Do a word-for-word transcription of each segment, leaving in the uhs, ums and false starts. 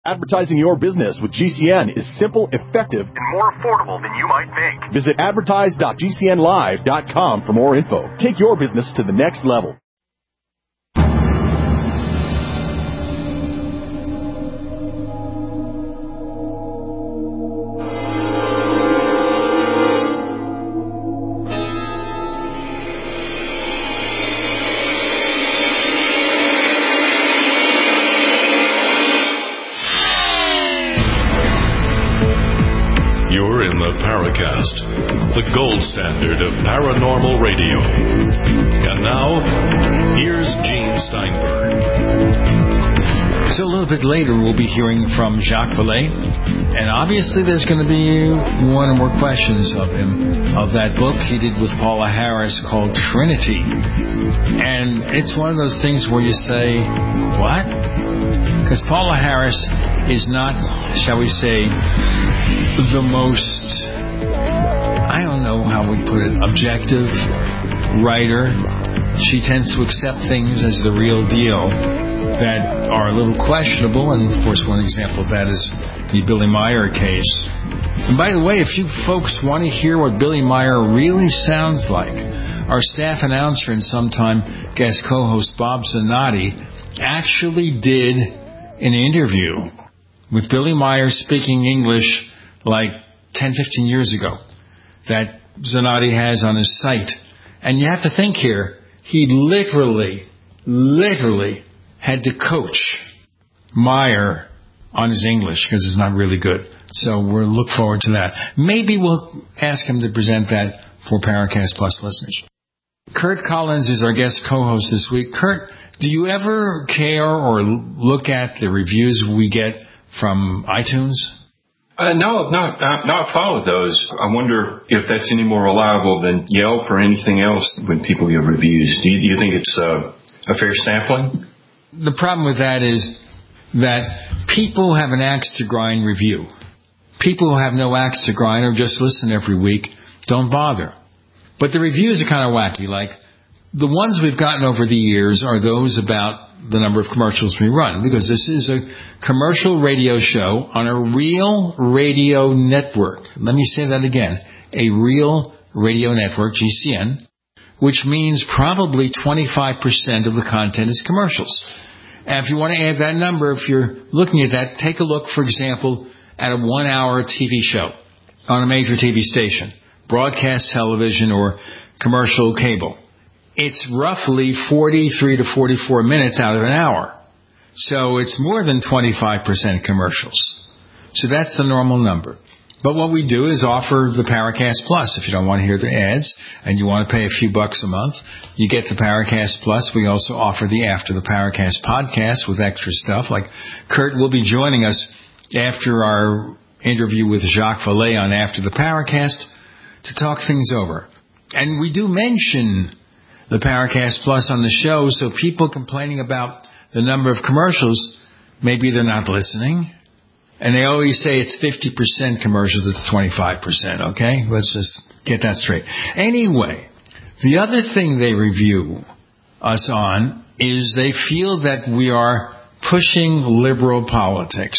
Advertising your business with G C N is simple, effective, and more affordable than you might think. Visit advertise dot g c n live dot com for more info. Take your business to the next level. Paracast, the gold standard of paranormal radio. And now, here's Gene Steinberg. So a little bit later, we'll be hearing from Jacques Vallée, and obviously there's going to be one or more questions of him, of that book he did with Paula Harris called Trinity. And it's one of those things where you say, what? Because Paula Harris is not, shall we say, the most, I don't know how we put it, objective writer. She tends to accept things as the real deal that are a little questionable, and of course one example of that is the Billy Meyer case. And by the way, if you folks want to hear what Billy Meyer really sounds like, our staff announcer and sometime guest co-host Bob Zanotti actually did an interview with Billy Meyer speaking English like ten, fifteen years ago that Zanotti has on his site. And you have to think here, he literally, literally had to coach Meyer on his English because it's not really good. So we'll look forward to that. Maybe we'll ask him to present that for Paracast Plus listeners. Kurt Collins is our guest co-host this week. Kurt, do you ever care or look at the reviews we get from iTunes? Uh, no, I've not, I've not followed those. I wonder if that's any more reliable than Yelp or anything else when people give reviews. Do you, do you think it's uh, a fair sampling? The problem with that is that people have an axe to grind review. People who have no axe to grind or just listen every week don't bother. But the reviews are kind of wacky. Like, the ones we've gotten over the years are those about the number of commercials we run, because this is a commercial radio show on a real radio network. Let me say that again. A real radio network, G C N, which means probably twenty-five percent of the content is commercials. And if you want to add that number, if you're looking at that, take a look, for example, at a one-hour T V show on a major T V station, broadcast television or commercial cable. It's roughly forty-three to forty-four minutes out of an hour. So it's more than twenty-five percent commercials. So that's the normal number. But what we do is offer the Paracast Plus. If you don't want to hear the ads and you want to pay a few bucks a month, you get the Paracast Plus. We also offer the After the Paracast podcast with extra stuff. Like Kurt will be joining us after our interview with Jacques Vallée on After the Paracast to talk things over. And we do mention the Paracast Plus on the show, so people complaining about the number of commercials, maybe they're not listening. And they always say it's fifty percent commercials, it's twenty-five percent, okay? Let's just get that straight. Anyway, the other thing they review us on is they feel that we are pushing liberal politics.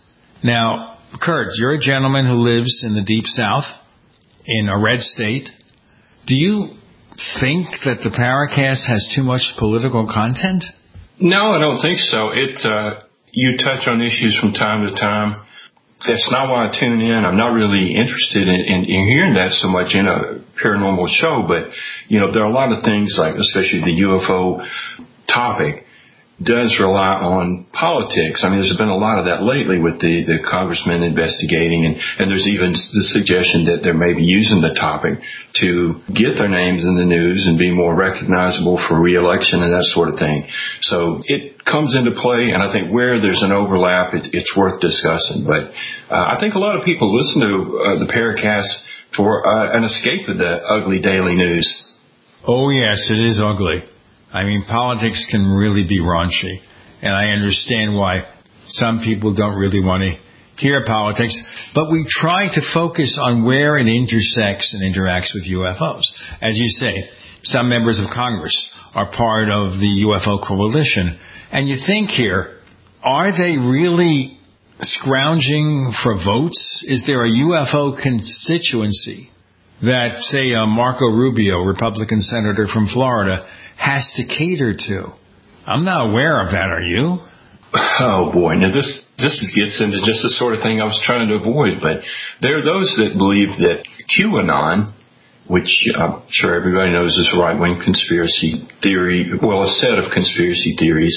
Now, Kurt, you're a gentleman who lives in the Deep South, in a red state. Do you think that the Paracast has too much political content? No, I don't think so. It uh, you touch on issues from time to time. That's not why I tune in. I'm not really interested in, in, in hearing that so much in a paranormal show. But, you know, there are a lot of things like, especially the U F O topic, does rely on politics. I mean, there's been a lot of that lately with the, the congressmen investigating, and, and there's even the suggestion that they're maybe using the topic to get their names in the news and be more recognizable for re-election and that sort of thing. So it comes into play, and I think where there's an overlap, it, it's worth discussing. But uh, I think a lot of people listen to uh, the Paracast for uh, an escape of the ugly daily news. Oh, yes, it is ugly. I mean, politics can really be raunchy, and I understand why some people don't really want to hear politics, but we try to focus on where it intersects and interacts with U F Os. As you say, some members of Congress are part of the U F O coalition, and you think here, are they really scrounging for votes? Is there a U F O constituency that, say, uh, Marco Rubio, Republican senator from Florida, has to cater to? I'm not aware of that, are you? Oh, boy. Now, this this gets into just the sort of thing I was trying to avoid. But there are those that believe that QAnon, which I'm sure everybody knows is a right-wing conspiracy theory, well, a set of conspiracy theories,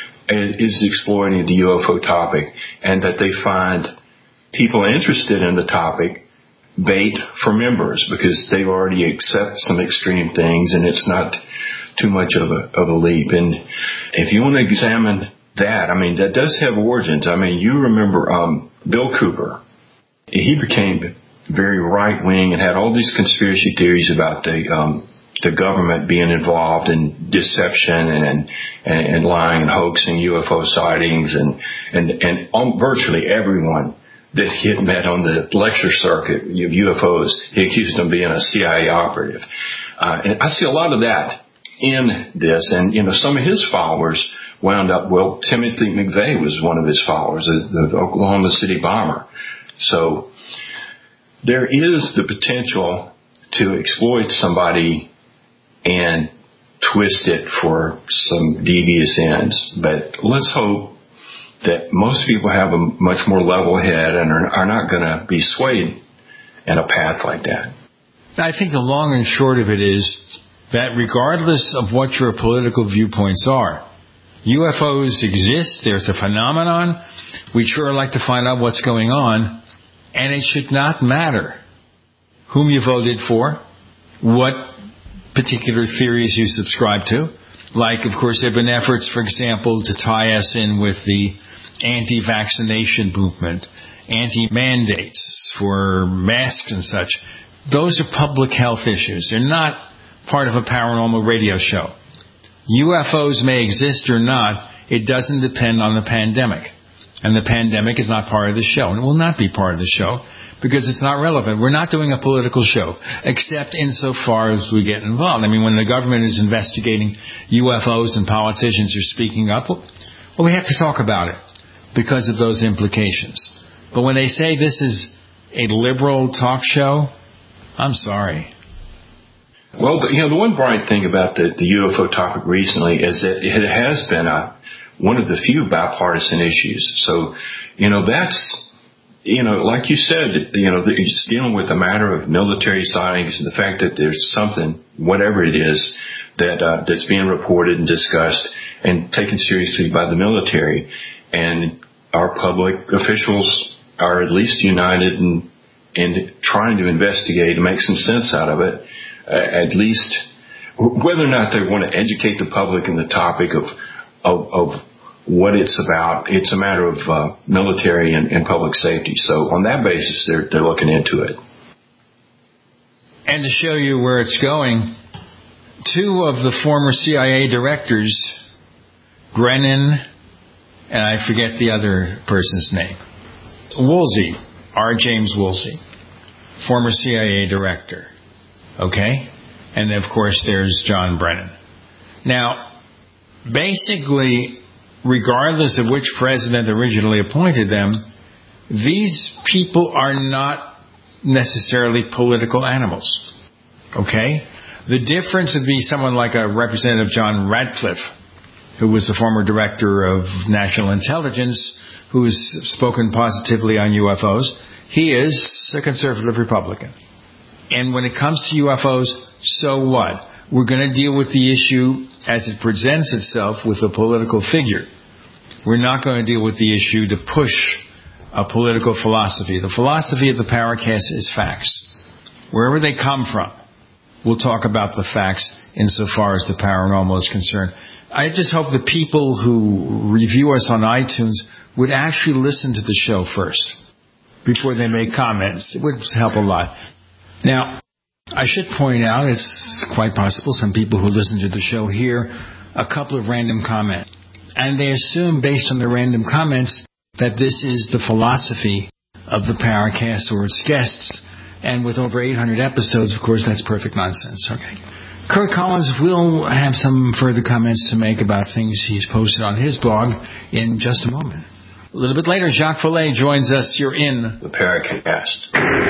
is exploiting the U F O topic, and that they find people interested in the topic bait for members because they've already accepted some extreme things, and it's not too much of a, of a leap. And if you want to examine that, I mean, that does have origins. I mean, you remember um, Bill Cooper. He became very right-wing and had all these conspiracy theories about the um, the government being involved in deception and and, and lying and hoaxing U F O sightings, and and and um, virtually everyone that he had met on the lecture circuit of U F Os, he accused them of being a C I A operative. Uh, and I see a lot of that in this, and you know, some of his followers wound up. Well, Timothy McVeigh was one of his followers, the, the Oklahoma City bomber. So there is the potential to exploit somebody and twist it for some devious ends. But let's hope that most people have a much more level head and are, are not going to be swayed in a path like that. I think the long and short of it is that regardless of what your political viewpoints are, U F Os exist. There's a phenomenon. We'd sure like to find out what's going on. And it should not matter whom you voted for, what particular theories you subscribe to. Like, of course, there have been efforts, for example, to tie us in with the anti-vaccination movement, anti-mandates for masks and such. Those are public health issues. They're not part of a paranormal radio show. U F Os may exist or not. It doesn't depend on the pandemic. And the pandemic is not part of the show, and it will not be part of the show because it's not relevant. We're not doing a political show, except insofar as we get involved. I mean, when the government is investigating U F Os and politicians are speaking up, well, we have to talk about it because of those implications. But when they say this is a liberal talk show, I'm sorry. Well, you know, the one bright thing about the, the U F O topic recently is that it has been a one of the few bipartisan issues. So, you know, that's, you know, like you said, you know, it's dealing with a matter of military sightings and the fact that there's something, whatever it is, that uh, that's being reported and discussed and taken seriously by the military. And our public officials are at least united in, in trying to investigate and make some sense out of it, uh, at least whether or not they want to educate the public in the topic of Of, of what it's about. It's a matter of uh, military and, and public safety. So on that basis, they're they're looking into it. And to show you where it's going, two of the former C I A directors, Brennan, and I forget the other person's name, Woolsey, R. James Woolsey, former C I A director. Okay? And of course, there's John Brennan. Now, basically, regardless of which president originally appointed them, these people are not necessarily political animals. Okay? The difference would be someone like a Representative John Radcliffe, who was the former director of national intelligence, who has spoken positively on U F Os. He is a conservative Republican. And when it comes to U F Os, so what? We're going to deal with the issue as it presents itself with a political figure. We're not going to deal with the issue to push a political philosophy. The philosophy of the Paracast is facts. Wherever they come from, we'll talk about the facts insofar as the paranormal is concerned. I just hope the people who review us on iTunes would actually listen to the show first before they make comments. It would help a lot. Now, I should point out, it's quite possible some people who listen to the show hear a couple of random comments. And they assume, based on the random comments, that this is the philosophy of the Paracast or its guests. And with over eight hundred episodes, of course, that's perfect nonsense. Okay. Kurt Collins will have some further comments to make about things he's posted on his blog in just a moment. A little bit later, Jacques Vallée joins us. You're in the Paracast.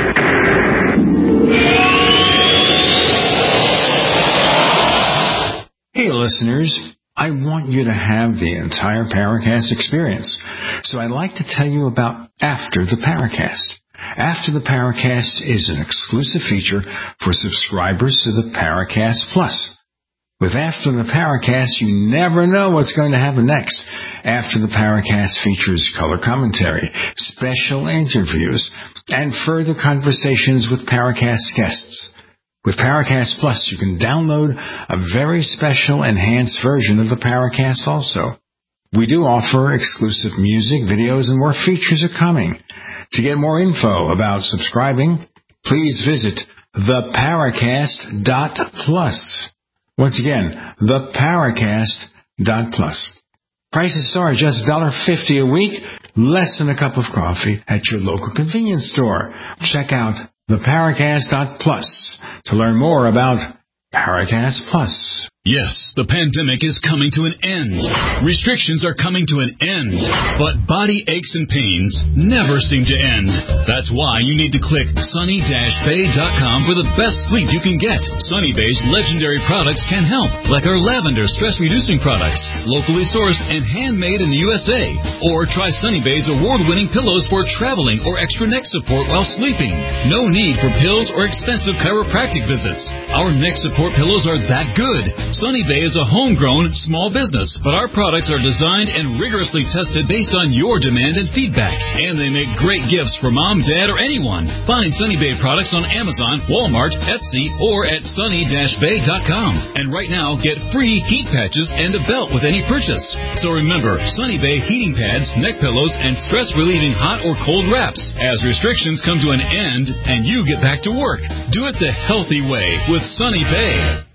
Hey, listeners. I want you to have the entire Paracast experience. So I'd like to tell you about After the Paracast. After the Paracast is an exclusive feature for subscribers to the Paracast Plus. With After the Paracast, you never know what's going to happen next. After the Paracast features color commentary, special interviews, and further conversations with Paracast guests. With Paracast Plus, you can download a very special enhanced version of the Paracast also. We do offer exclusive music, videos, and more features are coming. To get more info about subscribing, please visit the paracast dot plus. Once again, the paracast dot plus. Prices start just one dollar fifty a week, less than a cup of coffee at your local convenience store. Check out the paracast dot plus to learn more about Paracast Plus. Yes, the pandemic is coming to an end. Restrictions are coming to an end. But body aches and pains never seem to end. That's why you need to click sunny dash bay dot com for the best sleep you can get. Sunny Bay's legendary products can help, like our lavender stress-reducing products, locally sourced and handmade in the U S A. Or try Sunny Bay's award-winning pillows for traveling or extra neck support while sleeping. No need for pills or expensive chiropractic visits. Our neck support pillows are that good. Sunny Bay is a homegrown small business, but our products are designed and rigorously tested based on your demand and feedback. And they make great gifts for mom, dad, or anyone. Find Sunny Bay products on Amazon, Walmart, Etsy, or at sunny dash bay dot com. And right now, get free heat patches and a belt with any purchase. So remember, Sunny Bay heating pads, neck pillows, and stress-relieving hot or cold wraps. As restrictions come to an end and you get back to work, do it the healthy way with Sunny Bay.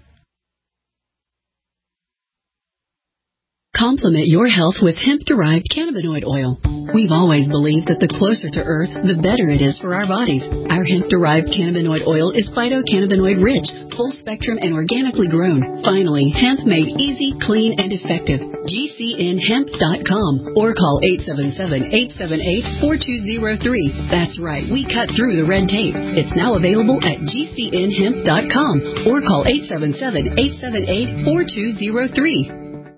Complement your health with hemp-derived cannabinoid oil. We've always believed that the closer to Earth, the better it is for our bodies. Our hemp-derived cannabinoid oil is phytocannabinoid-rich, full-spectrum, and organically grown. Finally, hemp made easy, clean, and effective. G C N hemp dot com or call eight seven seven, eight seven eight, four two zero three. That's right, we cut through the red tape. It's now available at G C N hemp dot com or call eight seven seven, eight seven eight, four two zero three.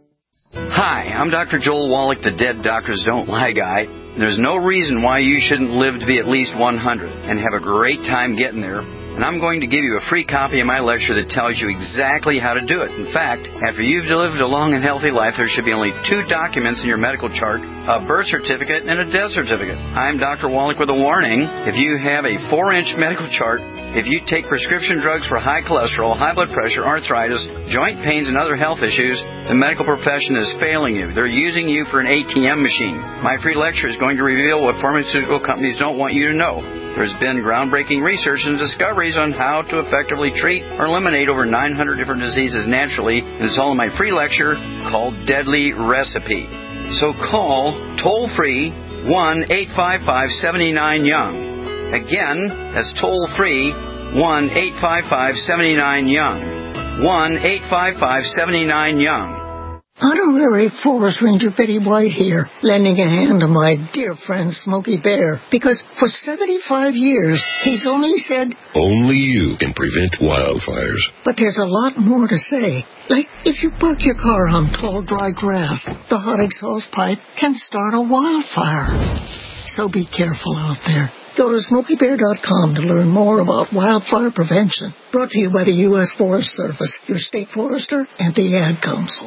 Hi, I'm Doctor Joel Wallach, the Dead Doctors Don't Lie guy. There's no reason why you shouldn't live to be at least one hundred and have a great time getting there. And I'm going to give you a free copy of my lecture that tells you exactly how to do it. In fact, after you've lived a long and healthy life, there should be only two documents in your medical chart, a birth certificate and a death certificate. I'm Doctor Wallach with a warning. If you have a four-inch medical chart, if you take prescription drugs for high cholesterol, high blood pressure, arthritis, joint pains, and other health issues, the medical profession is failing you. They're using you for an A T M machine. My free lecture is going to reveal what pharmaceutical companies don't want you to know. There's been groundbreaking research and discoveries on how to effectively treat or eliminate over nine hundred different diseases naturally, and it's all in my free lecture called Deadly Recipe. So call toll-free one eight five five, seven nine, young. Again, that's toll-free one eight five five, seven nine, young. one eight five five, seven nine, young. Honorary Forest Ranger Betty White here, lending a hand to my dear friend Smokey Bear, because for seventy-five years, he's only said, only you can prevent wildfires. But there's a lot more to say. Like, if you park your car on tall, dry grass, the hot exhaust pipe can start a wildfire. So be careful out there. Go to smokey bear dot com to learn more about wildfire prevention. Brought to you by the U S Forest Service, your state forester, and the Ad Council.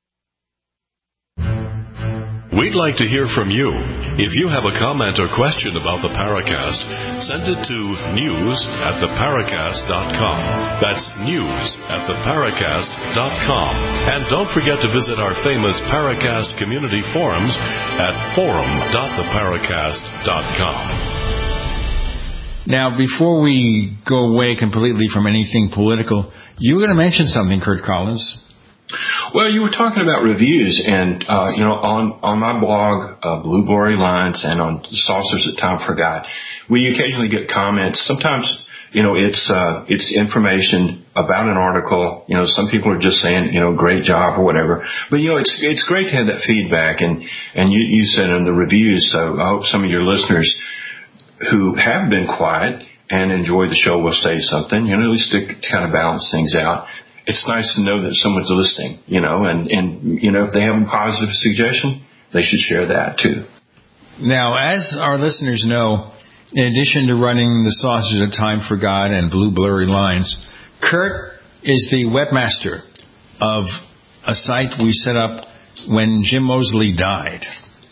We'd like to hear from you. If you have a comment or question about the Paracast, send it to news at the paracast dot com. That's news at the paracast dot com. And don't forget to visit our famous Paracast community forums at forum dot the paracast dot com. Now, before we go away completely from anything political, you were going to mention something, Kurt Collins. Well, you were talking about reviews, and, uh, you know, on, on my blog, uh, Blue Glory Lines, and on Saucers That Time Forgot, we occasionally get comments. Sometimes, you know, it's, uh, it's information, about an article. You know, some people are just saying, you know, great job or whatever. But, you know, it's it's great to have that feedback. And, and you, you said in the reviews, so I hope some of your listeners who have been quiet and enjoy the show will say something, you know, at least to kind of balance things out. It's nice to know that someone's listening, you know, and, and, you know, if they have a positive suggestion, they should share that too. Now, as our listeners know, in addition to running the Saucers of Time for God and Blue Blurry Lines, Kurt is the webmaster of a site we set up when Jim Moseley died.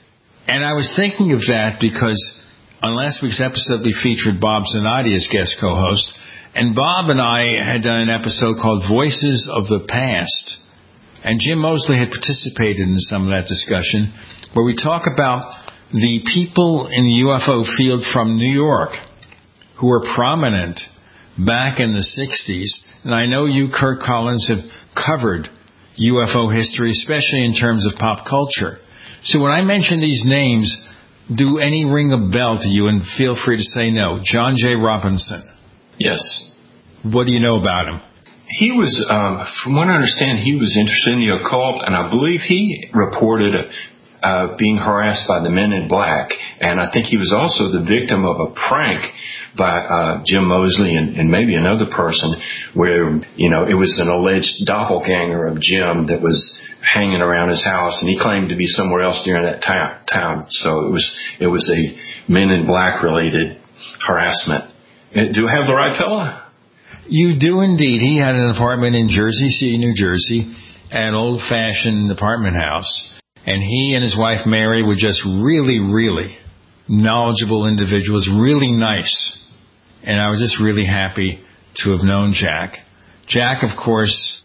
And I was thinking of that because on last week's episode, we featured Bob Zanotti as guest co-host. And Bob and I had done an episode called Voices of the Past. And Jim Moseley had participated in some of that discussion, where we talk about the people in the U F O field from New York who were prominent back in the sixties. And I know you, Kurt Collins, have covered U F O history, especially in terms of pop culture. So when I mention these names, do any ring a bell to you? And feel free to say no. John J. Robinson. Yes. What do you know about him? He was, um, from what I understand, he was interested in the occult, and I believe he reported uh, being harassed by the Men in Black. And I think he was also the victim of a prank by uh, Jim Moseley and, and maybe another person where, you know, it was an alleged doppelganger of Jim that was hanging around his house, and he claimed to be somewhere else during that time. time. So it was it was a Men in Black related harassment. Do I have the right fella? You do indeed. He had an apartment in Jersey City, New Jersey, an old-fashioned apartment house. And he and his wife, Mary, were just really, really knowledgeable individuals, really nice. And I was just really happy to have known Jack. Jack, of course,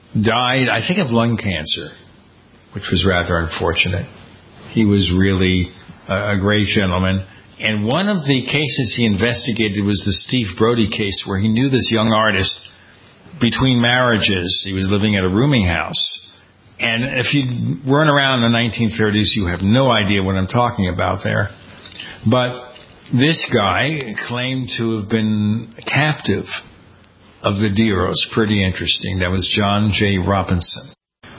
died, I think, of lung cancer, which was rather unfortunate. He was really a, a great gentleman. And one of the cases he investigated was the Steve Brody case, where he knew this young artist between marriages. He was living at a rooming house. And if you weren't around in the nineteen thirties, you have no idea what I'm talking about there. But this guy claimed to have been captive of the Diros. Pretty interesting. That was John J. Robinson.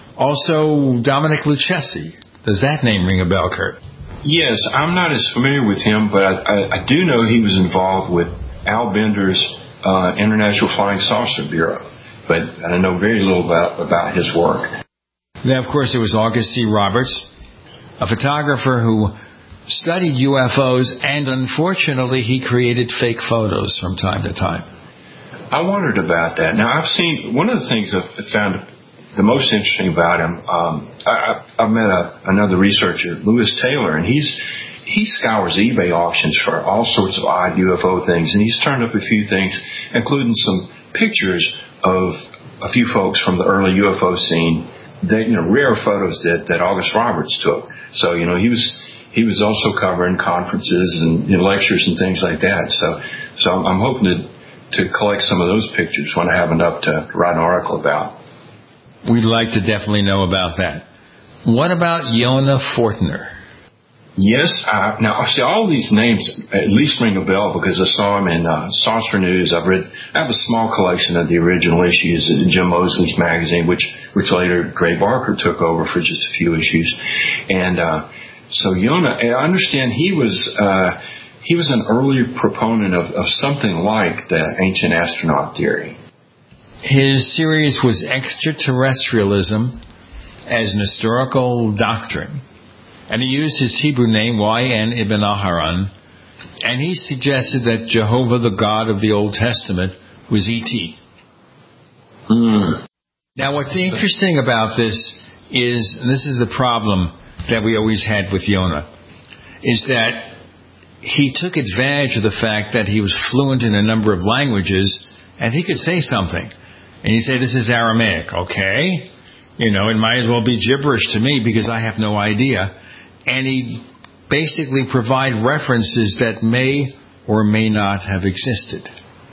Also, Dominic Lucchesi. Does that name ring a bell, Kurt? Yes, I'm not as familiar with him, but I, I, I do know he was involved with Al Bender's uh, International Flying Saucer Bureau, but I know very little about, about his work. Then, of course, there was August C. Roberts, a photographer who studied U F Os, and unfortunately, he created fake photos from time to time. I wondered about that. Now, I've seen, one of the things I've found the most interesting about him, um, I, I've met a, another researcher, Lewis Taylor, and he's he scours eBay auctions for all sorts of odd U F O things, and he's turned up a few things, including some pictures of a few folks from the early U F O scene, that, you know, rare photos that, that August Roberts took. So, you know, he was he was also covering conferences and, you know, lectures and things like that. So, so I'm, I'm hoping to to collect some of those pictures when I have enough to write an article about. We'd like to definitely know about that. What about Yonah Fortner? Yes. Uh, now, see, all these names at least ring a bell because I saw them in uh, Saucer News. I've read, I have a small collection of the original issues in Jim Moseley's magazine, which, which later Gray Barker took over for just a few issues. And uh, so Yonah, I understand he was uh, he was an early proponent of, of something like the ancient astronaut theory. His series was Extraterrestrialism as an Historical Doctrine. And he used his Hebrew name, Y N Ibn Aharon. And he suggested that Jehovah, the God of the Old Testament, was E T Mm. Now, what's interesting about this is, and this is the problem that we always had with Yonah, is that he took advantage of the fact that he was fluent in a number of languages, and he could say something. And you say, this is Aramaic, okay? You know, it might as well be gibberish to me because I have no idea. And he basically provide references that may or may not have existed.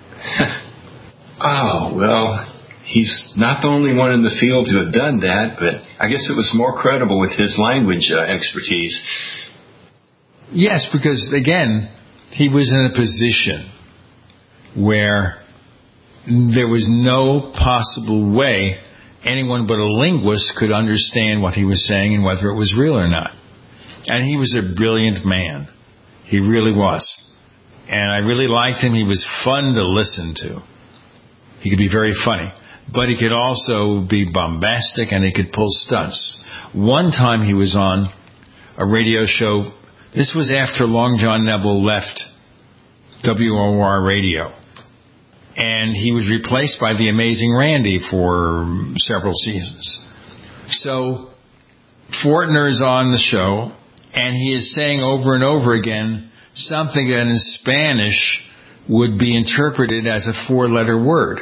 Oh, well, he's not the only one in the field to have done that, but I guess it was more credible with his language uh, expertise. Yes, because, again, he was in a position where there was no possible way anyone but a linguist could understand what he was saying and whether it was real or not. And he was a brilliant man. He really was. And I really liked him. He was fun to listen to. He could be very funny. But he could also be bombastic, and he could pull stunts. One time he was on a radio show. This was after Long John Neville left W O R Radio. And he was replaced by the Amazing Randy for several seasons. So Fortner's on the show, and he is saying over and over again something that in Spanish would be interpreted as a four-letter word.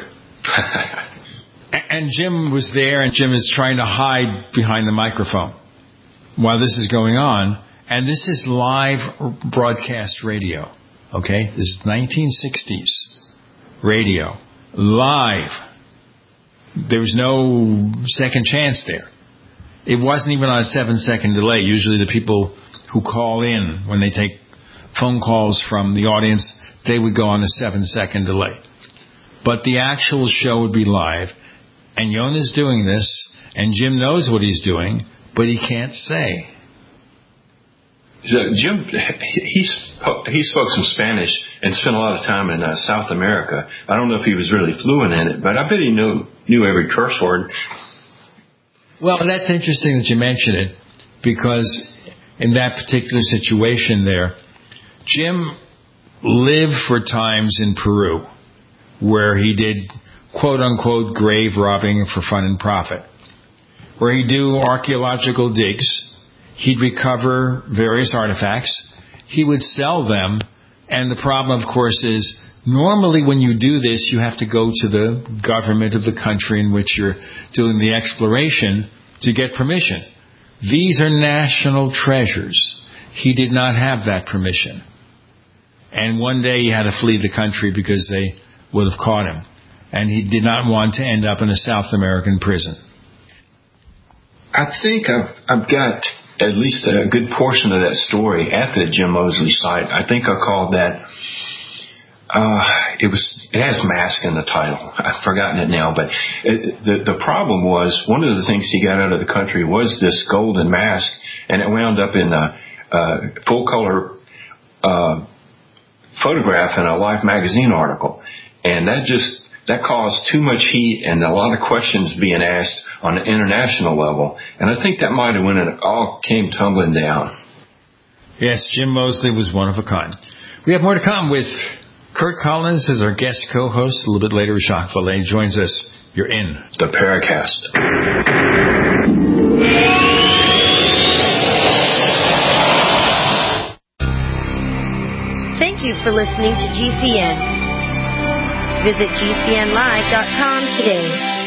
And Jim was there, and Jim is trying to hide behind the microphone while this is going on. And this is live broadcast radio, okay? This is nineteen sixties radio, live. There was no second chance there. It wasn't even on a seven-second delay. Usually the people who call in, when they take phone calls from the audience, they would go on a seven-second delay. But the actual show would be live, and Yona's doing this, and Jim knows what he's doing, but he can't say. So Jim, he he spoke some Spanish and spent a lot of time in uh, South America. I don't know if he was really fluent in it, but I bet he knew knew every curse word. Well, that's interesting that you mention it, because in that particular situation there, Jim lived for times in Peru where he did quote-unquote grave robbing for fun and profit, where he'd do archaeological digs. He'd recover various artifacts. He would sell them. And the problem, of course, is normally when you do this, you have to go to the government of the country in which you're doing the exploration to get permission. These are national treasures. He did not have that permission. And one day he had to flee the country because they would have caught him. And he did not want to end up in a South American prison. I think I've, I've got at least a good portion of that story at the Jim Moseley site. I think I called that, uh, it was, it has mask in the title. I've forgotten it now, but it, the, the problem was one of the things he got out of the country was this golden mask, and it wound up in a, a full color, uh, photograph in a Life magazine article. And that just, that caused too much heat and a lot of questions being asked on an international level. And I think that might have when it all came tumbling down. Yes, Jim Moseley was one of a kind. We have more to come with Kurt Collins as our guest co-host. A little bit later, Jacques Vallée joins us. You're in the Paracast. Thank you for listening to G C N. Visit G C N live dot com today.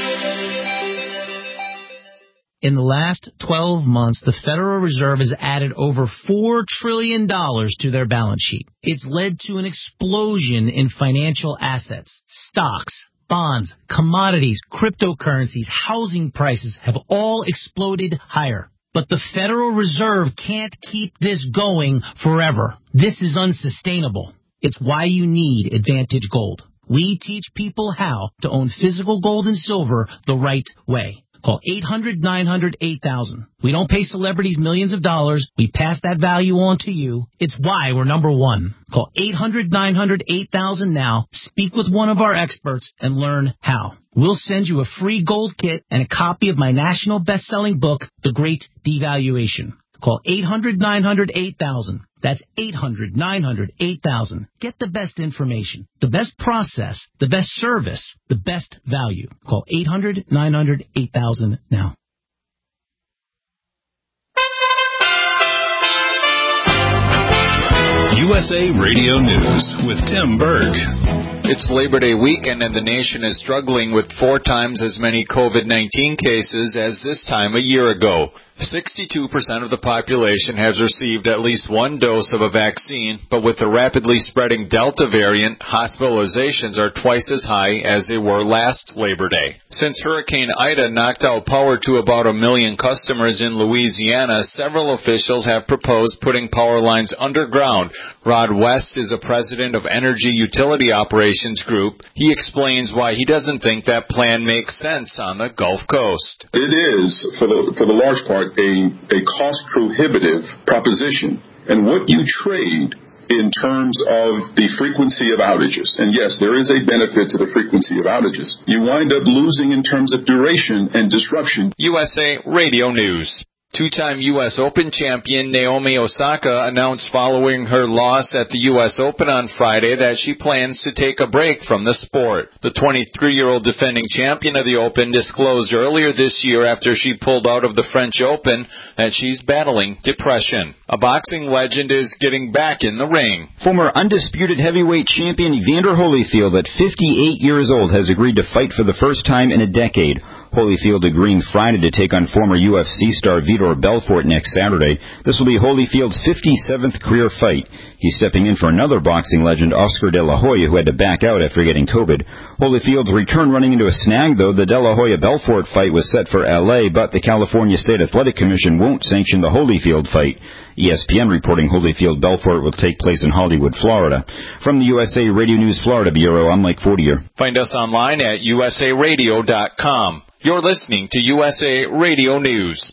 In the last twelve months, the Federal Reserve has added over four trillion dollars to their balance sheet. It's led to an explosion in financial assets. Stocks, bonds, commodities, cryptocurrencies, housing prices have all exploded higher. But the Federal Reserve can't keep this going forever. This is unsustainable. It's why you need Advantage Gold. We teach people how to own physical gold and silver the right way. Call eight hundred nine hundred eight thousand. We don't pay celebrities millions of dollars. We pass that value on to you. It's why we're number one. Call eight hundred nine hundred eight thousand now. Speak with one of our experts and learn how. We'll send you a free gold kit and a copy of my national best-selling book, The Great Devaluation. Call eight hundred nine hundred eight thousand. That's eight hundred nine hundred eight thousand. Get the best information, the best process, the best service, the best value. Call eight hundred nine hundred eight thousand now. U S A Radio News with Tim Berg. It's Labor Day weekend and the nation is struggling with four times as many COVID nineteen cases as this time a year ago. sixty-two percent of the population has received at least one dose of a vaccine, but with the rapidly spreading Delta variant, hospitalizations are twice as high as they were last Labor Day. Since Hurricane Ida knocked out power to about a million customers in Louisiana, several officials have proposed putting power lines underground. Rod West is a president of Energy Utility Operations Nations group, he explains why he doesn't think that plan makes sense on the Gulf Coast. It is, for the, for the large part, a, a cost-prohibitive proposition. And what you trade in terms of the frequency of outages, and yes, there is a benefit to the frequency of outages, you wind up losing in terms of duration and disruption. U S A Radio News. Two-time U S Open champion Naomi Osaka announced following her loss at the U S Open on Friday that she plans to take a break from the sport. The twenty-three-year-old defending champion of the Open disclosed earlier this year after she pulled out of the French Open that she's battling depression. A boxing legend is getting back in the ring. Former undisputed heavyweight champion Evander Holyfield, at fifty-eight years old, has agreed to fight for the first time in a decade. Holyfield agreeing Friday to take on former U F C star Vitor Belfort next Saturday. This will be Holyfield's fifty-seventh career fight. He's stepping in for another boxing legend, Oscar De La Hoya, who had to back out after getting COVID. Holyfield's return running into a snag, though. The De La Hoya-Belfort fight was set for L A, but the California State Athletic Commission won't sanction the Holyfield fight. E S P N reporting Holyfield-Belfort will take place in Hollywood, Florida. From the U S A Radio News Florida Bureau, I'm Mike Fortier. Find us online at U S A radio dot com. You're listening to U S A Radio News.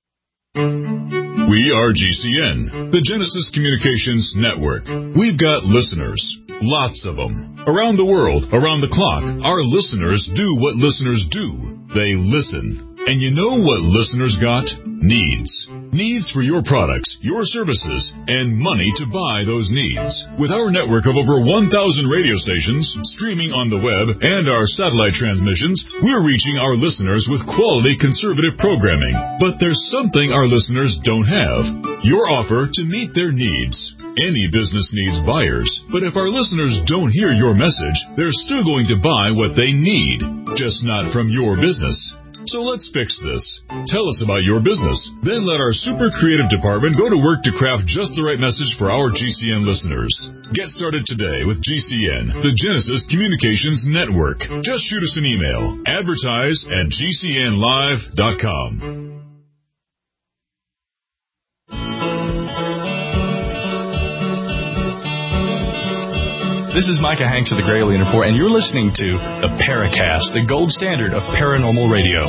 We are G C N, the Genesis Communications Network. We've got listeners, lots of them. Around the world, around the clock, our listeners do what listeners do. They listen. And you know what listeners got? Needs. Needs for your products, your services, and money to buy those needs. With our network of over one thousand radio stations, streaming on the web, and our satellite transmissions, we're reaching our listeners with quality conservative programming. But there's something our listeners don't have. Your offer to meet their needs. Any business needs buyers, but if our listeners don't hear your message, they're still going to buy what they need, just not from your business. So let's fix this. Tell us about your business. Then let our super creative department go to work to craft just the right message for our G C N listeners. Get started today with G C N, the Genesis Communications Network. Just shoot us an email. Advertise at G C N live dot com. This is Micah Hanks of the Gralien Report, and you're listening to the Paracast, the gold standard of paranormal radio.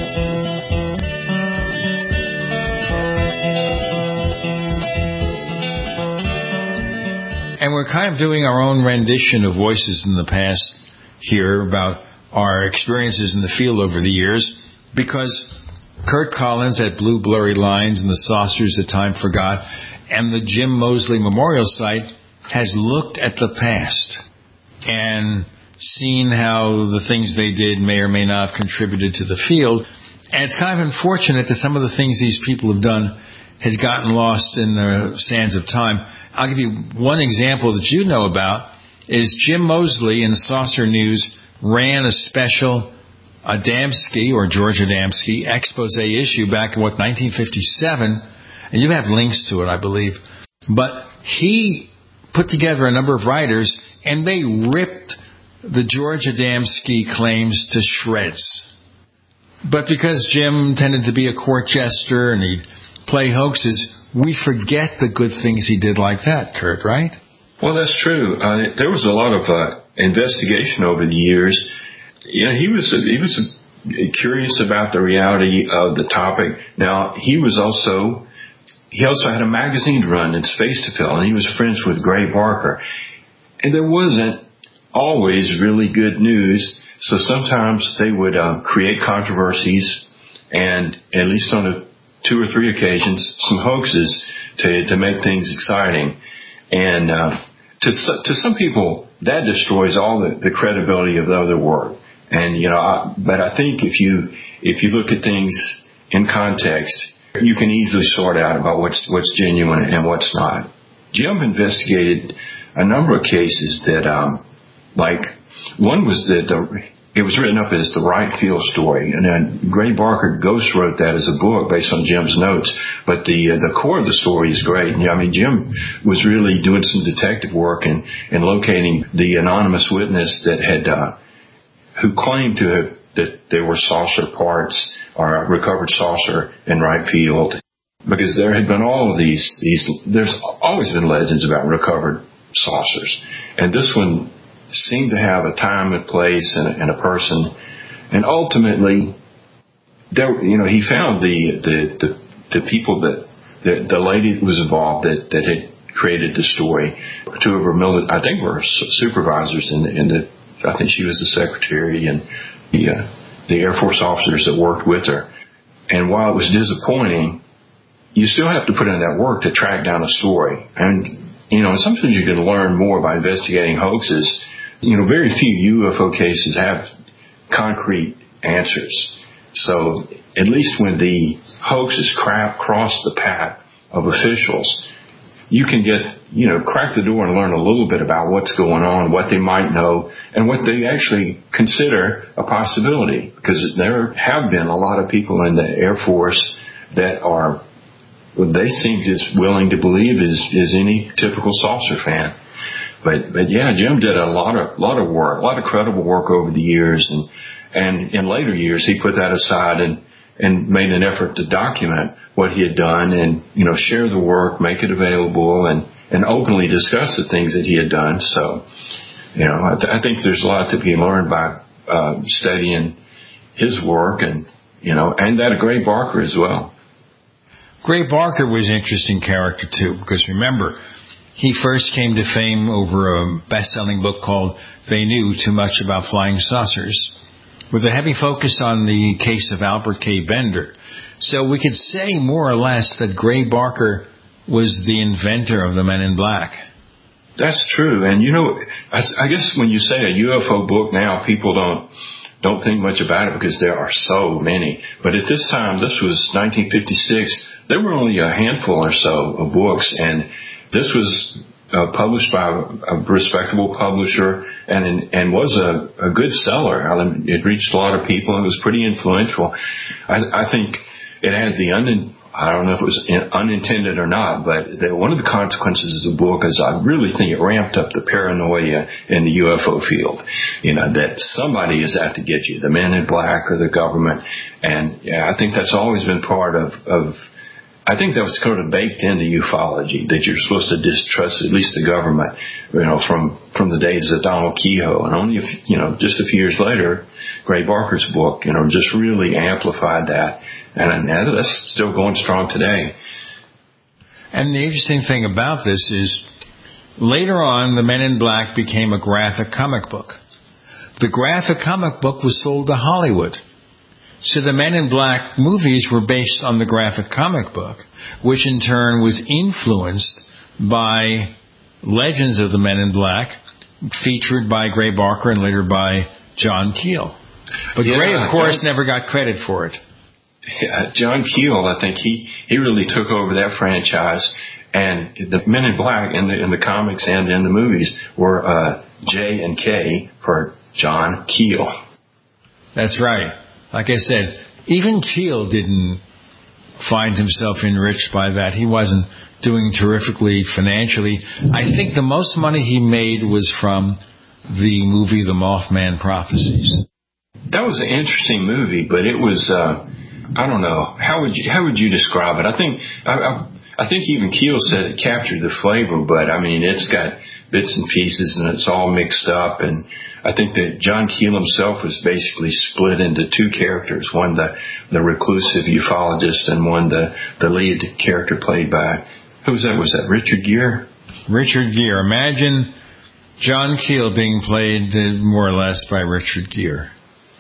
And we're kind of doing our own rendition of voices in the past here about our experiences in the field over the years, because Kurt Collins at Blue Blurry Lines and the Saucers That Time Forgot and the Jim Moseley Memorial Site has looked at the past and seen how the things they did may or may not have contributed to the field. And it's kind of unfortunate that some of the things these people have done has gotten lost in the sands of time. I'll give you one example that you know about is Jim Moseley in Saucer News ran a special Adamski, or George Adamski, expose issue back in, what, nineteen fifty-seven. And you have links to it, I believe. But he put together a number of writers, and they ripped the George Adamski claims to shreds. But because Jim tended to be a court jester and he'd play hoaxes, we forget the good things he did like that, Kurt, right? Well, that's true. Uh, there was a lot of uh, investigation over the years. You know, he was he was curious about the reality of the topic. Now, he was also He also had a magazine to run, it's Face to Fill, and he was friends with Gray Barker. And there wasn't always really good news, so sometimes they would uh, create controversies and, at least on a, two or three occasions, some hoaxes to, to make things exciting. And uh, to to some people, that destroys all the, the credibility of the other work. And, you know, I, but I think if you if you look at things in context, you can easily sort out about what's what's genuine and what's not. Jim investigated a number of cases that, um, like, one was that the, it was written up as the Wright Field story, and then Gray Barker ghost wrote that as a book based on Jim's notes. But the uh, the core of the story is great. And, I mean, Jim was really doing some detective work and, and locating the anonymous witness that had uh, who claimed to have that there were saucer parts or a recovered saucer in Wright Field, because there had been all of these, these, there's always been legends about recovered saucers. And this one seemed to have a time and place and a, and a person. And ultimately, there, you know, he found the the the, the people that the, the lady that was involved that, that had created the story. Two of her military, I think, were supervisors in the, in the. I think she was the secretary and the uh, the Air Force officers that worked with her. And while it was disappointing, you still have to put in that work to track down a story. And you know, sometimes you can learn more by investigating hoaxes. You know, very few U F O cases have concrete answers. So at least when the hoaxes crap cross the path of officials, you can get, you know, crack the door and learn a little bit about what's going on, what they might know, and what they actually consider a possibility. Because there have been a lot of people in the Air Force that are, they seem as willing to believe as, as any typical saucer fan. But, but yeah, Jim did a lot of, lot of work, a lot of credible work over the years. And, and in later years, he put that aside and, and made an effort to document what he had done and, you know, share the work, make it available, and, and openly discuss the things that he had done. So, you know, I, th- I think there's a lot to be learned by uh, studying his work and, you know, and that of Gray Barker as well. Gray Barker was an interesting character, too, because remember, he first came to fame over a best-selling book called They Knew Too Much About Flying Saucers, with a heavy focus on the case of Albert K. Bender. So we could say more or less that Gray Barker was the inventor of the Men in Black. That's true. And, you know, I, I guess when you say a U F O book now, people don't don't think much about it because there are so many. But at this time, this was nineteen fifty-six, there were only a handful or so of books, and this was uh, published by a, a respectable publisher and and was a, a good seller. It reached a lot of people and it was pretty influential. I, I think it has the un, I don't know if it was unintended or not, but the, one of the consequences of the book is I really think it ramped up the paranoia in the U F O field. You know, that somebody is out to get you, the Men in Black or the government. And yeah, I think that's always been part of, of I think that was kind of baked into ufology, that you're supposed to distrust at least the government, you know, from, from the days of Donald Kehoe. And only, a few, you know, just a few years later, Gray Barker's book, you know, just really amplified that. And, and that's still going strong today. And the interesting thing about this is, later on, the Men in Black became a graphic comic book. The graphic comic book was sold to Hollywood. So the Men in Black movies were based on the graphic comic book, which in turn was influenced by Legends of the Men in Black, featured by Gray Barker and later by John Keel. But yeah, Gray, of course, never got credit for it. Yeah, John Keel, I think he, he really took over that franchise. And the Men in Black in the, in the comics and in the movies were uh, J and K for John Keel. That's right. Like I said, even Keel didn't find himself enriched by that. He wasn't doing terrifically financially. I think the most money he made was from the movie The Mothman Prophecies. That was an interesting movie, but it was, uh, I don't know, how would you how would you describe it? I think I, I, I think even Keel said it captured the flavor, but I mean, it's got bits and pieces and it's all mixed up, and I think that John Keel himself was basically split into two characters, one the, the reclusive ufologist and one the, the lead character played by, who was that? Was that Richard Gere? Richard Gere. Imagine John Keel being played uh, more or less by Richard Gere.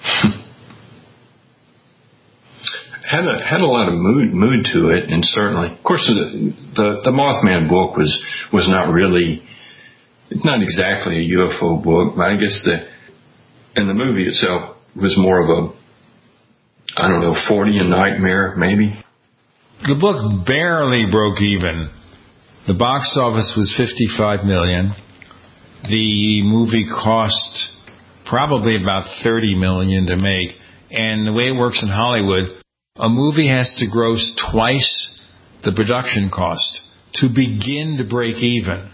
had a had a lot of mood mood to it, and certainly, of course, the the, the Mothman book was was not really. It's not exactly a U F O book, but I guess the and the movie itself was more of a, I don't know, Fortean nightmare, maybe. The book barely broke even. The box office was fifty-five million dollars. The movie cost probably about thirty million dollars to make. And the way it works in Hollywood, a movie has to gross twice the production cost to begin to break even.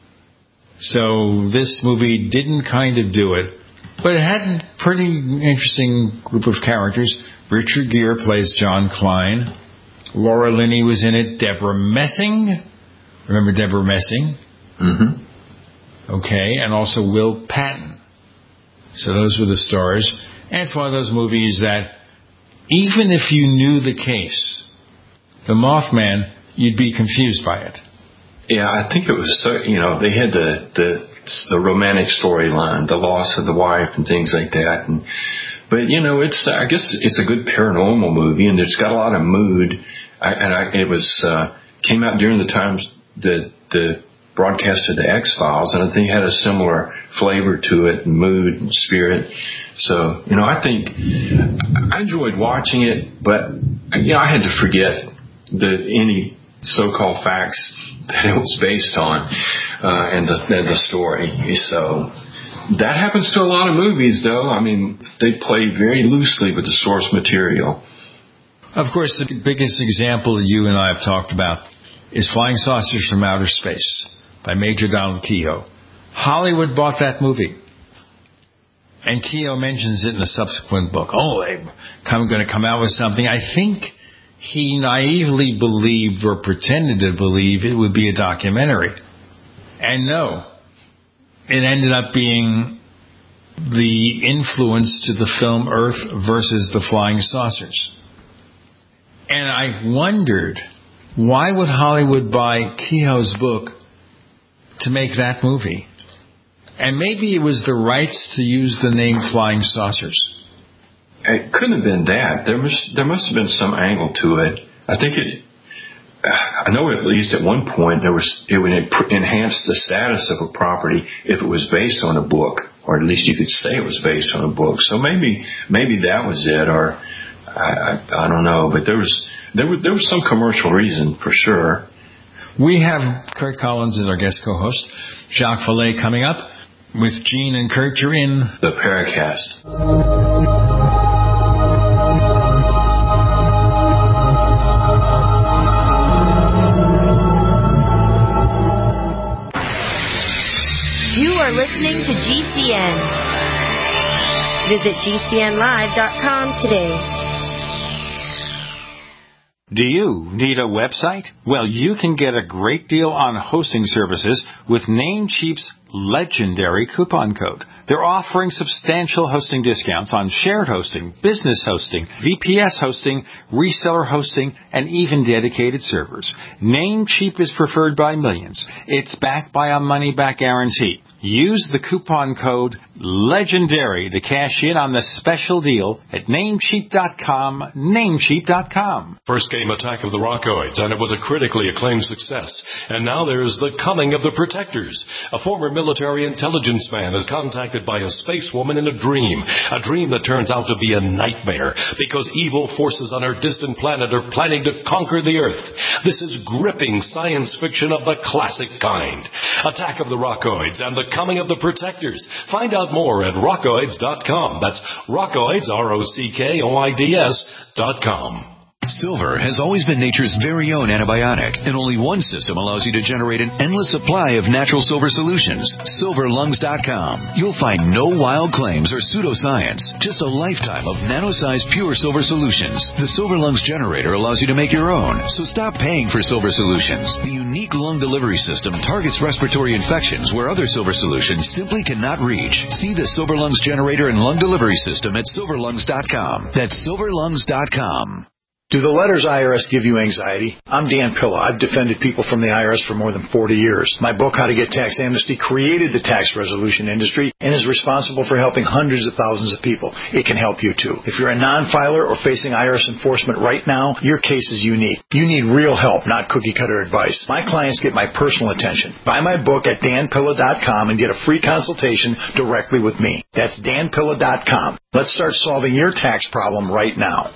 So this movie didn't kind of do it, but it had a pretty interesting group of characters. Richard Gere plays John Klein. Laura Linney was in it. Deborah Messing. Remember Deborah Messing? Mm-hmm. okay, and also Will Patton. So those were the stars. And it's one of those movies that, even if you knew the case, the Mothman, you'd be confused by it. Yeah, I think it was, so, you know, they had the the, the romantic storyline, the loss of the wife and things like that. And But, you know, it's I guess it's a good paranormal movie, and it's got a lot of mood. I, and I, it was uh, came out during the times that the broadcast of the X-Files, and I think it had a similar flavor to it, and mood and spirit. So, you know, I think I enjoyed watching it, but, you know, I had to forget the any so-called facts that it was based on uh, and, the, and the story. So that happens to a lot of movies, though. I mean, they play very loosely with the source material. Of course, the biggest example you and I have talked about is Flying Saucers from Outer Space by Major Donald Kehoe. Hollywood bought that movie. And Kehoe mentions it in a subsequent book. Oh, they're going to come out with something. I think he naively believed or pretended to believe it would be a documentary. And no, it ended up being the influence to the film Earth versus the Flying Saucers. And I wondered, why would Hollywood buy Kehoe's book to make that movie? And maybe it was the rights to use the name Flying Saucers. It couldn't have been that. There must there must have been some angle to it. I think it. I know at least at one point there was it would enhance the status of a property if it was based on a book, or at least you could say it was based on a book. So maybe maybe that was it, or I, I, I don't know. But there was there was there was some commercial reason for sure. We have Kurt Collins as our guest co-host, Jacques Vallée coming up with Gene and Kurt. You're in the Paracast. You are listening to G C N. Visit G C N live dot com today. Do you need a website? Well, you can get a great deal on hosting services with Namecheap's legendary coupon code. They're offering substantial hosting discounts on shared hosting, business hosting, V P S hosting, reseller hosting, and even dedicated servers. Namecheap is preferred by millions. It's backed by a money-back guarantee. Use the coupon code LEGENDARY to cash in on the special deal at Namecheap dot com, Namecheap dot com. First came Attack of the Rockoids, and it was a critically acclaimed success. And now there's The Coming of the Protectors. A former military intelligence man is contacted by a space woman in a dream, a dream that turns out to be a nightmare because evil forces on her distant planet are planning to conquer the Earth. This is gripping science fiction of the classic kind. Attack of the Rockoids and The Coming of the Protectors. Find out more at rockoids dot com. That's Rockoids, R O C K O I D S dot com. Silver has always been nature's very own antibiotic, and only one system allows you to generate an endless supply of natural silver solutions. silver lungs dot com. You'll find no wild claims or pseudoscience, just a lifetime of nano-sized pure silver solutions. The Silver Lungs generator allows you to make your own, so stop paying for silver solutions. The unique lung delivery system targets respiratory infections where other silver solutions simply cannot reach. See the Silver Lungs generator and lung delivery system at silver lungs dot com. That's silver lungs dot com. Do the letters I R S give you anxiety? I'm Dan Pilla. I've defended people from the I R S for more than forty years. My book, How to Get Tax Amnesty, created the tax resolution industry and is responsible for helping hundreds of thousands of people. It can help you, too. If you're a non-filer or facing I R S enforcement right now, your case is unique. You need real help, not cookie-cutter advice. My clients get my personal attention. Buy my book at dan pilla dot com and get a free consultation directly with me. That's dan pilla dot com. Let's start solving your tax problem right now.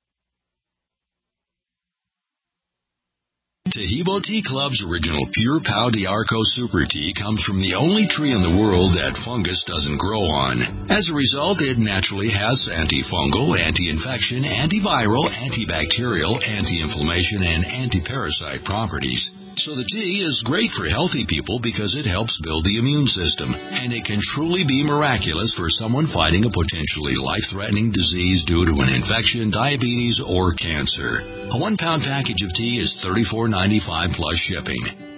Taheebo Tea Club's original Pure Pau D'Arco Super Tea comes from the only tree in the world that fungus doesn't grow on. As a result, it naturally has antifungal, anti-infection, antiviral, antibacterial, anti-inflammation, and anti-parasite properties. So the tea is great for healthy people because it helps build the immune system, and it can truly be miraculous for someone fighting a potentially life-threatening disease due to an infection, diabetes, or cancer. A one-pound package of tea is thirty-four ninety-five plus shipping.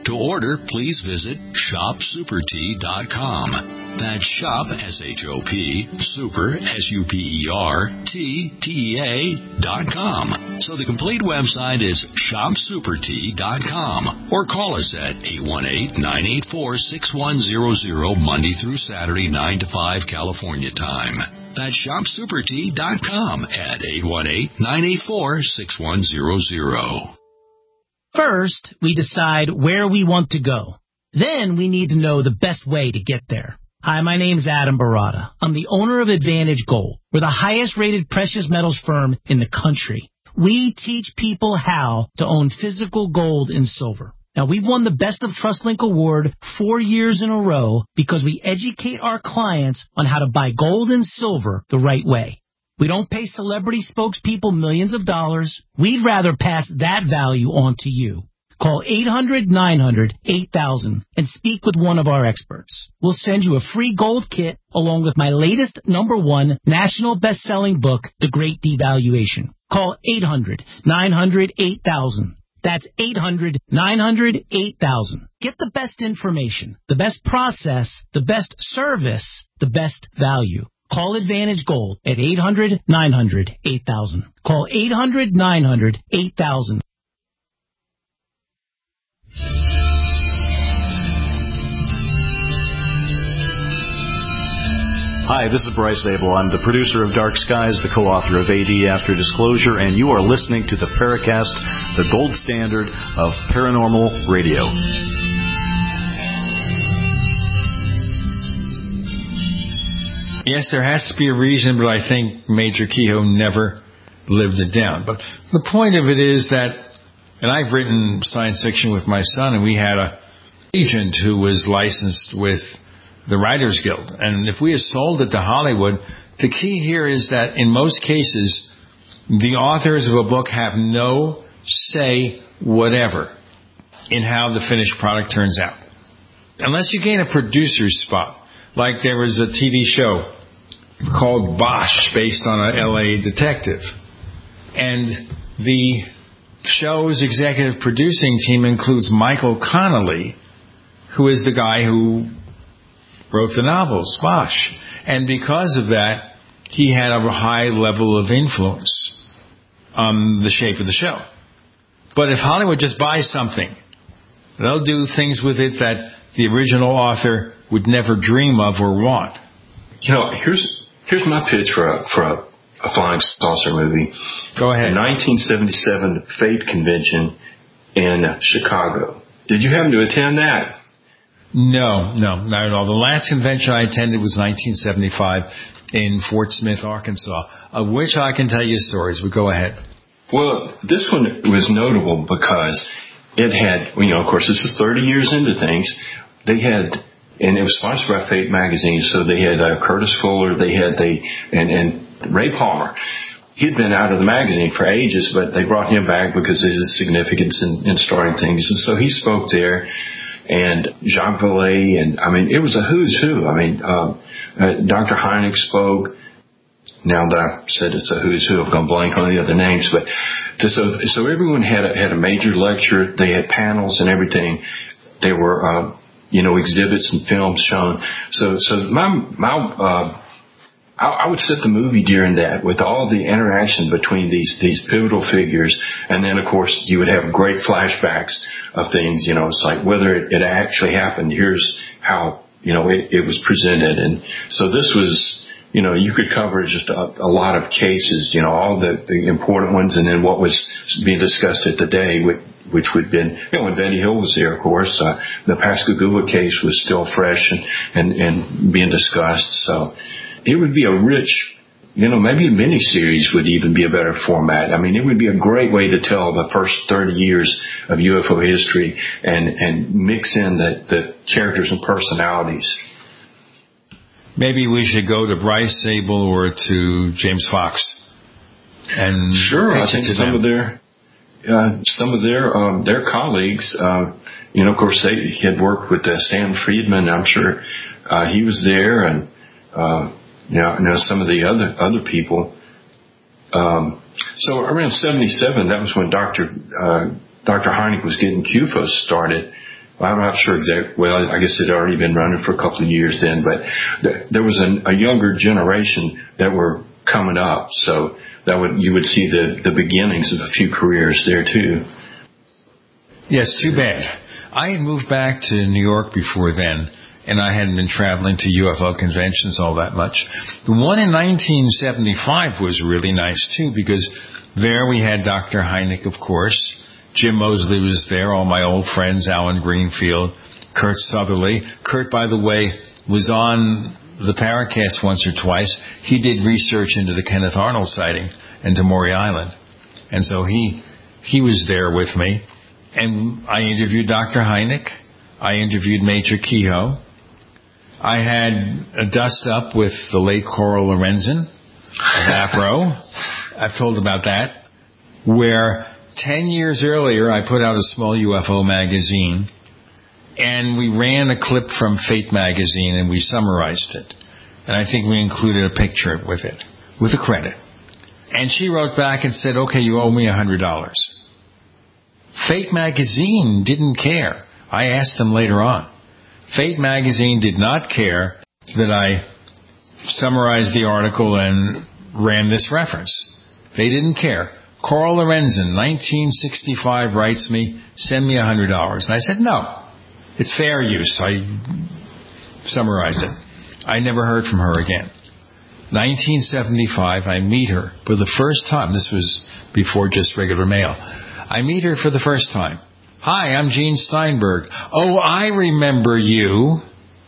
To order, please visit shop super tea dot com. That's shop, S H O P, super, S U P E R, T, T E A, dot com. So the complete website is shop super tea dot com. Or call us at eight one eight, nine eight four, six one zero zero, Monday through Saturday, nine to five, California time. That's shop super tea dot com at eight one eight, nine eight four, six one zero zero. First, we decide where we want to go. Then we need to know the best way to get there. Hi, my name's Adam Barada. I'm the owner of Advantage Gold. We're the highest-rated precious metals firm in the country. We teach people how to own physical gold and silver. Now, we've won the Best of TrustLink Award four years in a row because we educate our clients on how to buy gold and silver the right way. We don't pay celebrity spokespeople millions of dollars. We'd rather pass that value on to you. Call eight hundred, nine hundred, eight thousand and speak with one of our experts. We'll send you a free gold kit along with my latest number one national best-selling book, The Great Devaluation. Call eight hundred, nine hundred, eight thousand. That's eight hundred, nine hundred, eight thousand. Get the best information, the best process, the best service, the best value. Call Advantage Gold at eight hundred, nine hundred, eight thousand. Call eight hundred, nine hundred, eight thousand. Hi, this is Bryce Abel. I'm the producer of Dark Skies, the co-author of A D After Disclosure, and you are listening to the Paracast, the gold standard of paranormal radio. Yes, there has to be a reason, but I think Major Kehoe never lived it down. But the point of it is that, and I've written science fiction with my son, and we had a agent who was licensed with the Writers Guild. And if we had sold it to Hollywood, the key here is that in most cases, the authors of a book have no say whatever in how the finished product turns out. Unless you gain a producer's spot. Like there was a T V show called Bosch, based on an L A detective. And the show's executive producing team includes Michael Connelly, who is the guy who wrote the novels, Bosch. And because of that, he had a high level of influence on the shape of the show. But if Hollywood just buys something, they'll do things with it that the original author would never dream of or want. You know, here's here's my pitch for a for a, a flying saucer movie. Go ahead. The nineteen seventy-seven Fate Convention in Chicago. Did you happen to attend that? No, no, not at all. The last convention I attended was nineteen seventy-five in Fort Smith, Arkansas, of which I can tell you stories, but go ahead. Well, this one was notable because it had, you know, of course, this is thirty years into things. They had, and it was sponsored by Fate magazine, so they had uh, Curtis Fuller, they had they and, and Ray Palmer. He'd been out of the magazine for ages, but they brought him back because of his significance in, in starting things. And so he spoke there, and Jacques Vallée, and I mean, it was a who's who. I mean, uh, uh, Doctor Hynek spoke. Now that I've said it's a who's who, I'm going to blank on the other names, but to, so so everyone had a, had a major lecture. They had panels and everything. There were, uh, you know, exhibits and films shown. So so my my. Uh, I would set the movie during that with all the interaction between these these pivotal figures, and then of course you would have great flashbacks of things. You know, it's like whether it, it actually happened. Here's how you know it, it was presented, and so this was you know you could cover just a, a lot of cases. You know, all the, the important ones, and then what was being discussed at the day, which, which would have been you know when Benny Hill was there. Of course, uh, the Pascagoula case was still fresh and and, and being discussed. So. It would be a rich, you know, maybe a mini-series would even be a better format. I mean, it would be a great way to tell the first thirty years of U F O history and, and mix in the, the characters and personalities. Maybe we should go to Bryce Zabel or to James Fox. And sure, I think some them. of their uh, some of their um, their colleagues, uh, you know, of course, they had worked with uh, Stan Friedman. I'm sure uh, he was there, and uh, Now, now some of the other other people. Um, so around seventy-seven, that was when Doctor Uh, Doctor Hynek was getting Q F O S started, well, I'm not sure exactly, well, I guess it had already been running for a couple of years then, but th- there was an, a younger generation that were coming up, so that would you would see the, the beginnings of a few careers there too. Yes, too bad. I had moved back to New York before then, and I hadn't been traveling to U F O conventions all that much. The one in nineteen seventy-five was really nice, too, because there we had Doctor Hynek, of course. Jim Moseley was there, all my old friends, Alan Greenfield, Kurt Sutherly. Kurt, by the way, was on the Paracast once or twice. He did research into the Kenneth Arnold sighting and to Maury Island. And so he he was there with me. And I interviewed Doctor Hynek. I interviewed Major Kehoe. I had a dust-up with the late Coral Lorenzen of APRO. I've told about that. Where ten years earlier, I put out a small U F O magazine, and we ran a clip from Fate magazine, and we summarized it. And I think we included a picture with it, with a credit. And she wrote back and said, okay, you owe me one hundred dollars. Fate magazine didn't care. I asked them later on. Fate magazine did not care that I summarized the article and ran this reference. They didn't care. Coral Lorenzen, nineteen sixty-five, writes me, send me one hundred dollars. And I said, no, it's fair use. I summarized it. I never heard from her again. nineteen seventy-five, I meet her for the first time. This was before just regular mail. I meet her for the first time. Hi, I'm Gene Steinberg. Oh, I remember you.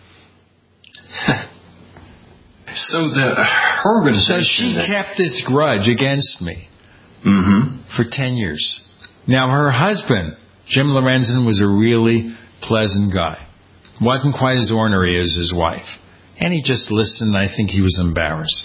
So the organization... So she that... kept this grudge against me mm-hmm. for ten years. Now, her husband, Jim Lorenzen, was a really pleasant guy. Wasn't quite as ornery as his wife. And he just listened. I think he was embarrassed.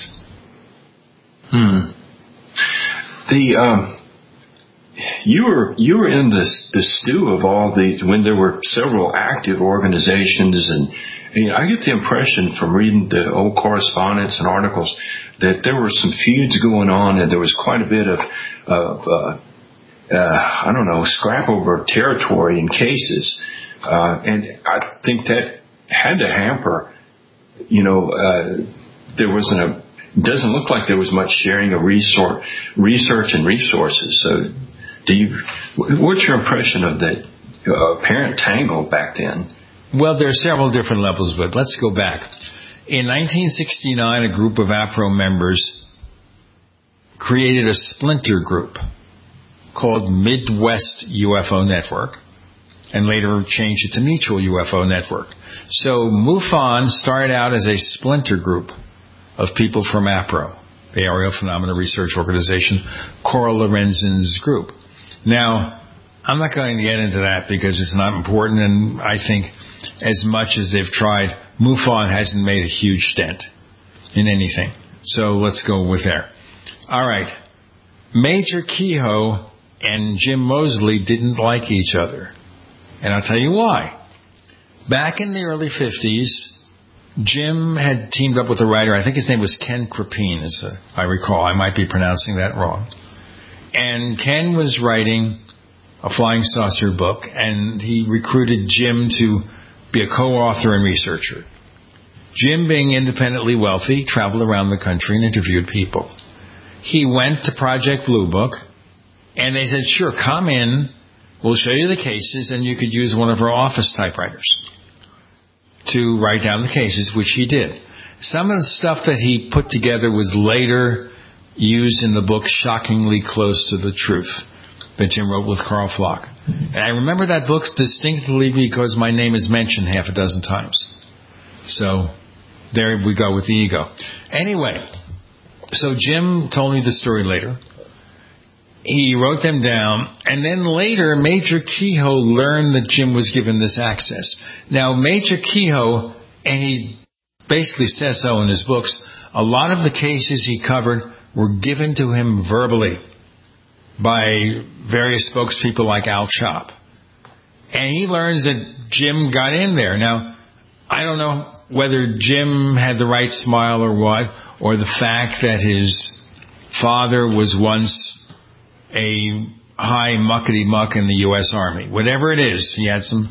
Hmm. The... Um... You were you were in this the stew of all these when there were several active organizations, and, and you know, I get the impression from reading the old correspondence and articles that there were some feuds going on, and there was quite a bit of, of uh, uh, I don't know, scrap over territory in cases, uh, and I think that had to hamper. You know, uh, there wasn't a doesn't look like there was much sharing of resource, research and resources. So. Do you? What's your impression of that uh, apparent tangle back then? Well, there are several different levels, but let's go back. In nineteen sixty-nine, a group of APRO members created a splinter group called Midwest U F O Network, and later changed it to Mutual U F O Network. So MUFON started out as a splinter group of people from APRO, the Aerial Phenomena Research Organization, Coral Lorenzen's group. Now, I'm not going to get into that because it's not important, and I think as much as they've tried, MUFON hasn't made a huge dent in anything. So let's go with there. All right. Major Kehoe and Jim Moseley didn't like each other. And I'll tell you why. Back in the early fifties, Jim had teamed up with a writer, I think his name was Ken Krapine, as I recall. I might be pronouncing that wrong. And Ken was writing a flying saucer book, and he recruited Jim to be a co-author and researcher. Jim, being independently wealthy, traveled around the country and interviewed people. He went to Project Blue Book, and they said, sure, come in, we'll show you the cases, and you could use one of our office typewriters to write down the cases, which he did. Some of the stuff that he put together was later used in the book Shockingly Close to the Truth that Jim wrote with Carl Flock. And I remember that book distinctly because my name is mentioned half a dozen times. So there we go with the ego. Anyway, so Jim told me the story later. He wrote them down, and then later Major Kehoe learned that Jim was given this access. Now, Major Kehoe, and he basically says so in his books, a lot of the cases he covered were given to him verbally by various spokespeople like Al Chop. And he learns that Jim got in there. Now, I don't know whether Jim had the right smile or what, or the fact that his father was once a high muckety-muck in the U S Army. Whatever it is, he had some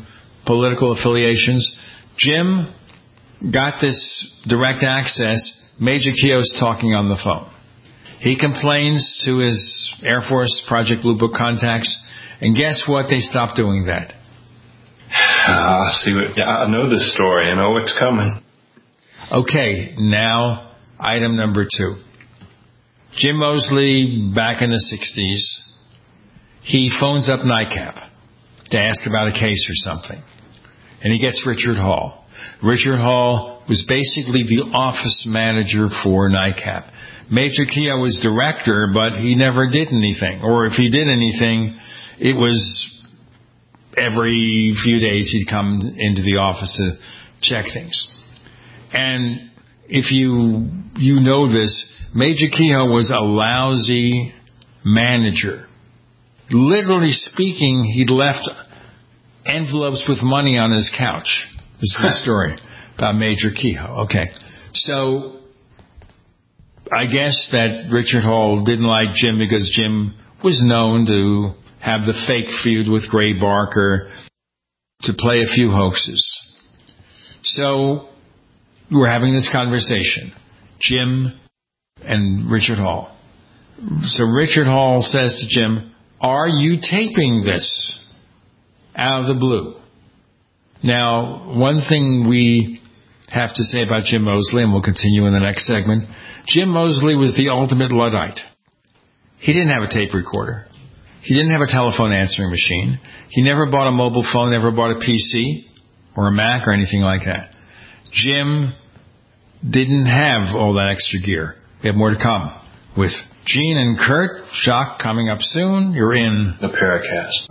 political affiliations. Jim got this direct access. Major Keogh's talking on the phone. He complains to his Air Force Project Blue Book contacts, and guess what? They stopped doing that. I see what. I know this story. I know what's coming. Okay, now item number two. Jim Moseley, back in the sixties, he phones up NICAP to ask about a case or something. And he gets Richard Hall. Richard Hall was basically the office manager for NICAP. Major Keogh was director, but he never did anything. Or if he did anything, it was every few days he'd come into the office to check things. And if you you know this, Major Keogh was a lousy manager. Literally speaking, he'd left envelopes with money on his couch. This is the story about Major Keogh. Okay. So I guess that Richard Hall didn't like Jim because Jim was known to have the fake feud with Gray Barker, to play a few hoaxes. So we're having this conversation. Jim and Richard Hall. So Richard Hall says to Jim, "Are you taping this?" Out of the blue. Now, one thing we have to say about Jim Moseley, and we'll continue in the next segment, Jim Moseley was the ultimate Luddite. He didn't have a tape recorder. He didn't have a telephone answering machine. He never bought a mobile phone, never bought a P C or a Mac or anything like that. Jim didn't have all that extra gear. We have more to come with Gene and Kurt. Shock coming up soon. You're in the Paracast.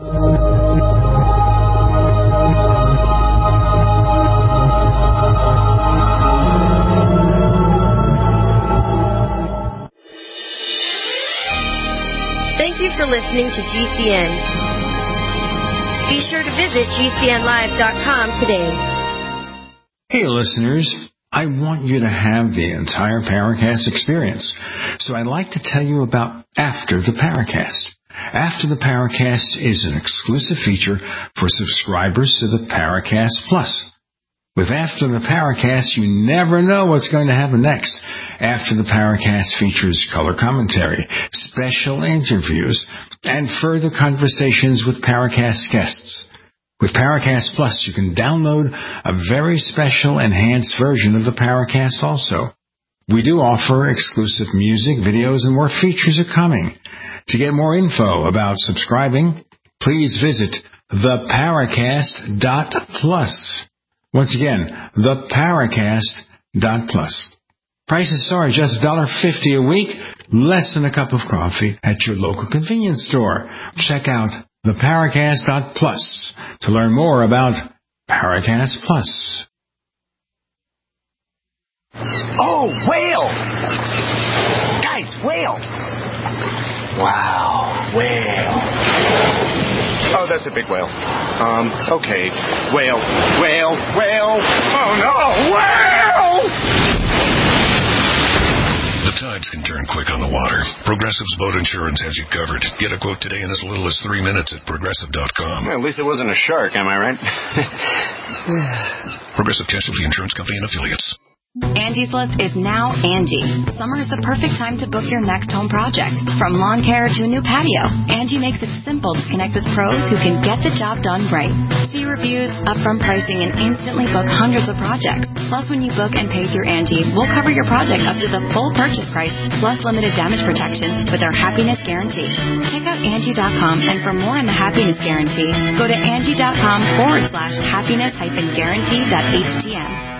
Thank you for listening to G C N. Be sure to visit G C N live dot com today. Hey, listeners. I want you to have the entire Paracast experience. So I'd like to tell you about After the Paracast. After the Paracast is an exclusive feature for subscribers to the Paracast Plus. With After the Paracast, you never know what's going to happen next. After the Paracast features color commentary, special interviews, and further conversations with Paracast guests. With Paracast Plus, you can download a very special enhanced version of the Paracast also. We do offer exclusive music, videos, and more features are coming. To get more info about subscribing, please visit the paracast dot plus. Once again, the paracast dot plus. Prices are just one dollar fifty a week, less than a cup of coffee at your local convenience store. Check out the paracast dot plus to learn more about Paracast Plus. Oh, whale! Guys, whale! Wow, whale. Oh, that's a big whale. Um, okay. Whale, whale, whale. Oh, no, whale! The tides can turn quick on the water. Progressive's boat insurance has you covered. Get a quote today in as little as three minutes at progressive dot com. Well, at least it wasn't a shark, am I right? Progressive Casualty Insurance Company and Affiliates. Angie's List is now Angie. Summer is the perfect time to book your next home project. From lawn care to a new patio, Angie makes it simple to connect with pros who can get the job done right. See reviews, upfront pricing, and instantly book hundreds of projects. Plus, when you book and pay through Angie, we'll cover your project up to the full purchase price, plus limited damage protection with our Happiness Guarantee. Check out Angie dot com, and for more on the Happiness Guarantee, go to Angie dot com forward slash happiness hyphen guarantee dot H T M.